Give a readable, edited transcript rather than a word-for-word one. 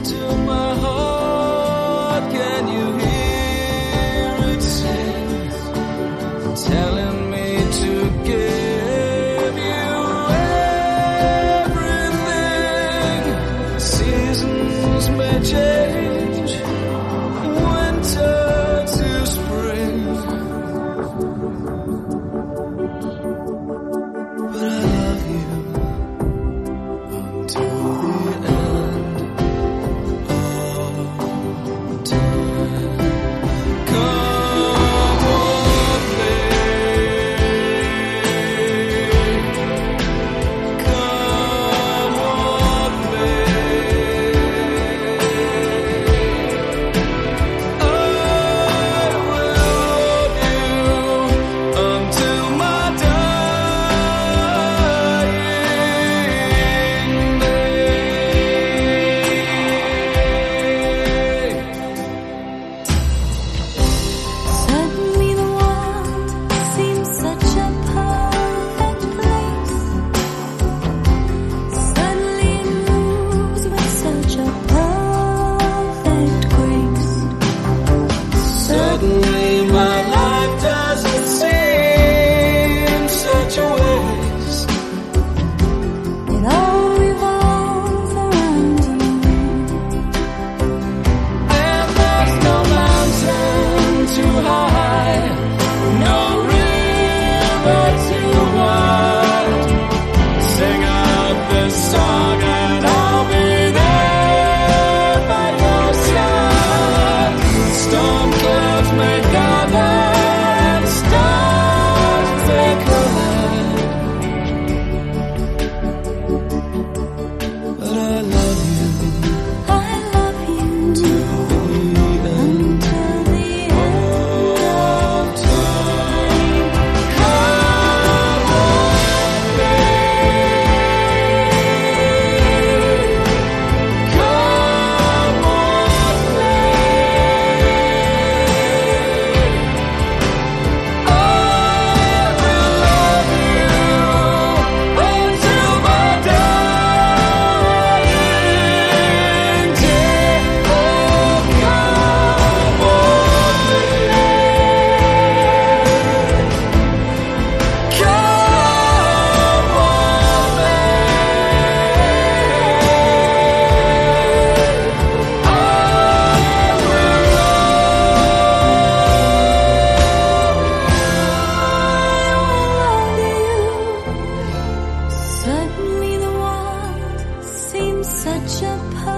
to my heart. Can you hear it sing, telling me to give you everything? Seasons may change, winter to spring, but I love you until the end of time. Come walk me, come walk me. I will love you until my dying day. Suddenly the world seems such a perfect place. Suddenly it moves with such a perfect grace. Suddenly my life doesn't seem such a waste. It all revolves around you. And there's no mountain too high, no river too wide. Sing out this song and I'll be there by your side. Storm clouds may gather and stars may collide, but I love you I love you till the end until the end of time. Come walk me, come walk me. I will love you until my dying day. Oh, come walk me, come walk me. I love you. Suddenly the world seems such a